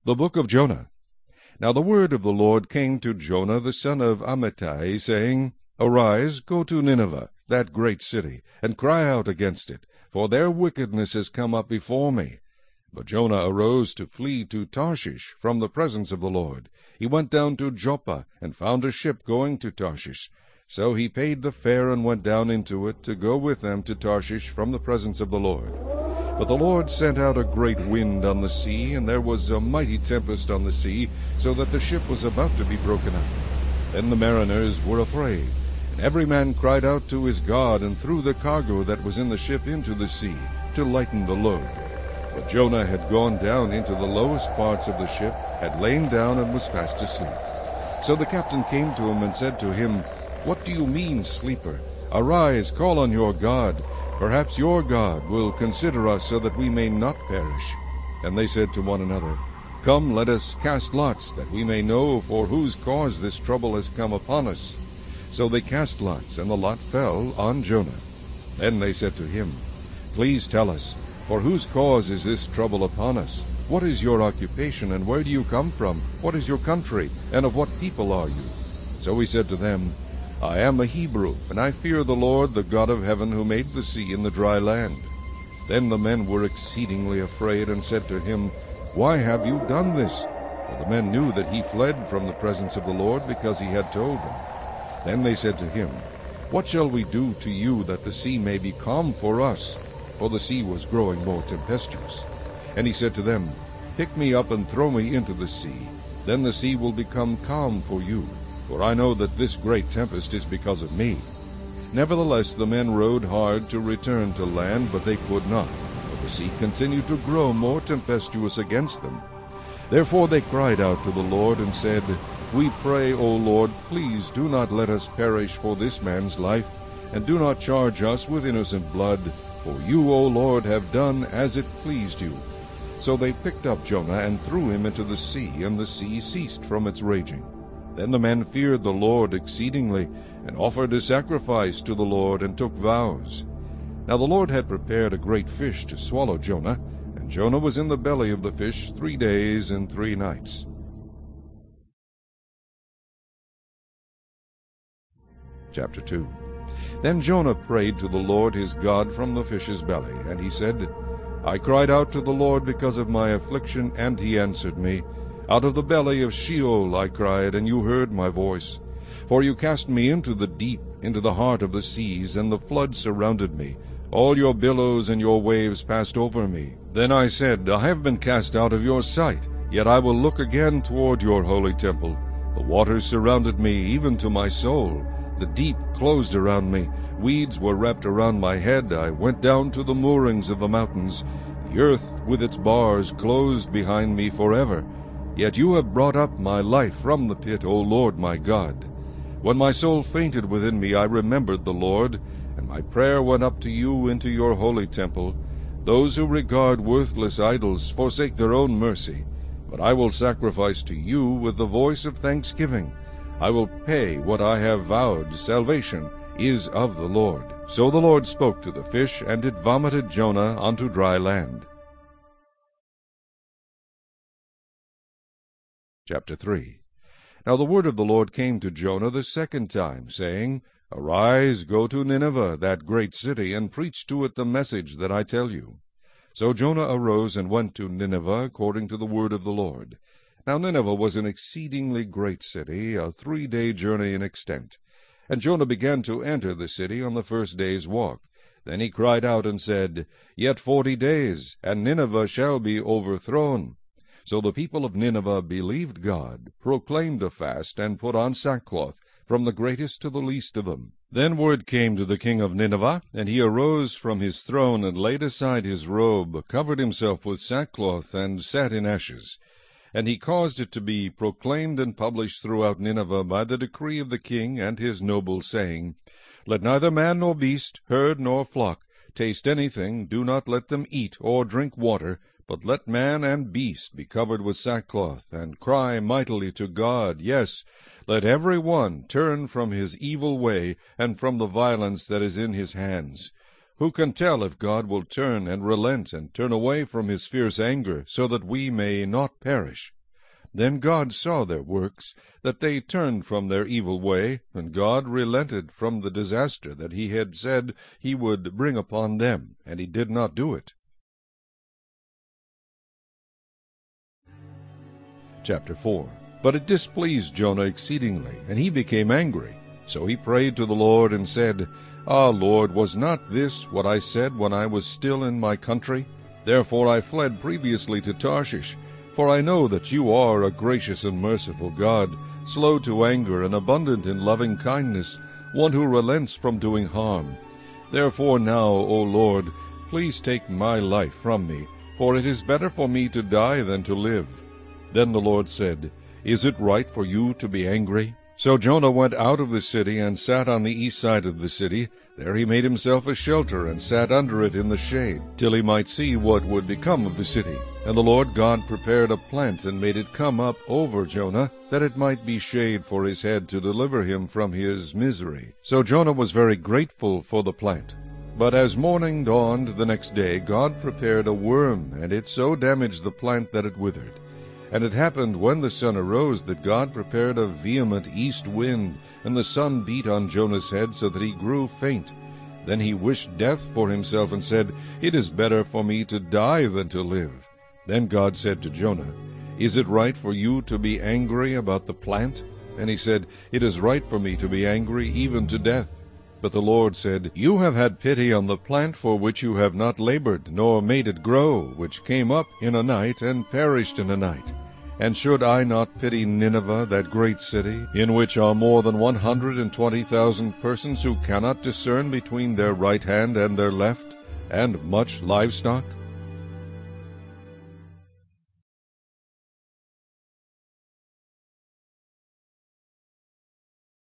The book of Jonah. Now the word of the Lord came to Jonah the son of Amittai, saying, Arise, go to Nineveh, that great city, and cry out against it, for their wickedness has come up before me. But Jonah arose to flee to Tarshish from the presence of the Lord. He went down to Joppa, and found a ship going to Tarshish. So he paid the fare and went down into it, to go with them to Tarshish from the presence of the Lord. But the Lord sent out a great wind on the sea, and there was a mighty tempest on the sea, so that the ship was about to be broken up. Then the mariners were afraid, and every man cried out to his God, and threw the cargo that was in the ship into the sea, to lighten the load. But Jonah had gone down into the lowest parts of the ship, had lain down, and was fast asleep. So the captain came to him and said to him, What do you mean, sleeper? Arise, call on your God. Perhaps your God will consider us, so that we may not perish. And they said to one another, Come, let us cast lots, that we may know for whose cause this trouble has come upon us. So they cast lots, and the lot fell on Jonah. Then they said to him, Please tell us, for whose cause is this trouble upon us? What is your occupation, and where do you come from? What is your country, and of what people are you? So he said to them, I am a Hebrew, and I fear the Lord, the God of heaven, who made the sea and the dry land. Then the men were exceedingly afraid, and said to him, Why have you done this? For the men knew that he fled from the presence of the Lord, because he had told them. Then they said to him, What shall we do to you, that the sea may be calm for us? For the sea was growing more tempestuous. And he said to them, Pick me up and throw me into the sea. Then the sea will become calm for you. For I know that this great tempest is because of me. Nevertheless the men rowed hard to return to land, but they could not, for the sea continued to grow more tempestuous against them. Therefore they cried out to the Lord, and said, We pray, O Lord, please do not let us perish for this man's life, and do not charge us with innocent blood, for you, O Lord, have done as it pleased you. So they picked up Jonah, and threw him into the sea, and the sea ceased from its raging. Then the men feared the Lord exceedingly, and offered a sacrifice to the Lord, and took vows. Now the Lord had prepared a great fish to swallow Jonah, and Jonah was in the belly of the fish 3 days and 3 nights. Chapter 2. Then Jonah prayed to the Lord his God from the fish's belly, and he said, I cried out to the Lord because of my affliction, and he answered me. Out of the belly of Sheol I cried, and you heard my voice. For you cast me into the deep, into the heart of the seas, and the flood surrounded me. All your billows and your waves passed over me. Then I said, I have been cast out of your sight, yet I will look again toward your holy temple. The waters surrounded me, even to my soul. The deep closed around me. Weeds were wrapped around my head. I went down to the moorings of the mountains. The earth with its bars closed behind me forever. Yet you have brought up my life from the pit, O Lord my God. When my soul fainted within me, I remembered the Lord, and my prayer went up to you into your holy temple. Those who regard worthless idols forsake their own mercy. But I will sacrifice to you with the voice of thanksgiving. I will pay what I have vowed. Salvation is of the Lord. So the Lord spoke to the fish, and it vomited Jonah unto dry land. Chapter 3. Now the word of the Lord came to Jonah the second time, saying, Arise, go to Nineveh, that great city, and preach to it the message that I tell you. So Jonah arose and went to Nineveh, according to the word of the Lord. Now Nineveh was an exceedingly great city, a 3-day journey in extent. And Jonah began to enter the city on the first day's walk. Then he cried out and said, Yet 40 days, and Nineveh shall be overthrown. So the people of Nineveh believed God, proclaimed a fast, and put on sackcloth, from the greatest to the least of them. Then word came to the king of Nineveh, and he arose from his throne, and laid aside his robe, covered himself with sackcloth, and sat in ashes. And he caused it to be proclaimed and published throughout Nineveh by the decree of the king and his nobles, saying, Let neither man nor beast, herd nor flock, taste anything, do not let them eat or drink water, but let man and beast be covered with sackcloth, and cry mightily to God. Yes, let every one turn from his evil way, and from the violence that is in his hands. Who can tell if God will turn and relent, and turn away from his fierce anger, so that we may not perish? Then God saw their works, that they turned from their evil way, and God relented from the disaster that he had said he would bring upon them, and he did not do it. Chapter 4. But it displeased Jonah exceedingly, and he became angry. So he prayed to the Lord, and said, Ah, Lord, was not this what I said when I was still in my country? Therefore I fled previously to Tarshish. For I know that you are a gracious and merciful God, slow to anger and abundant in loving kindness, one who relents from doing harm. Therefore now, O Lord, please take my life from me, for it is better for me to die than to live. Then the Lord said, Is it right for you to be angry? So Jonah went out of the city, and sat on the east side of the city. There he made himself a shelter, and sat under it in the shade, till he might see what would become of the city. And the Lord God prepared a plant, and made it come up over Jonah, that it might be shade for his head, to deliver him from his misery. So Jonah was very grateful for the plant. But as morning dawned the next day, God prepared a worm, and it so damaged the plant that it withered. And it happened, when the sun arose, that God prepared a vehement east wind, and the sun beat on Jonah's head, so that he grew faint. Then he wished death for himself, and said, It is better for me to die than to live. Then God said to Jonah, Is it right for you to be angry about the plant? And he said, It is right for me to be angry, even to death. But the Lord said, You have had pity on the plant for which you have not labored, nor made it grow, which came up in a night, and perished in a night. And should I not pity Nineveh, that great city, in which are more than 120,000 persons who cannot discern between their right hand and their left, and much livestock?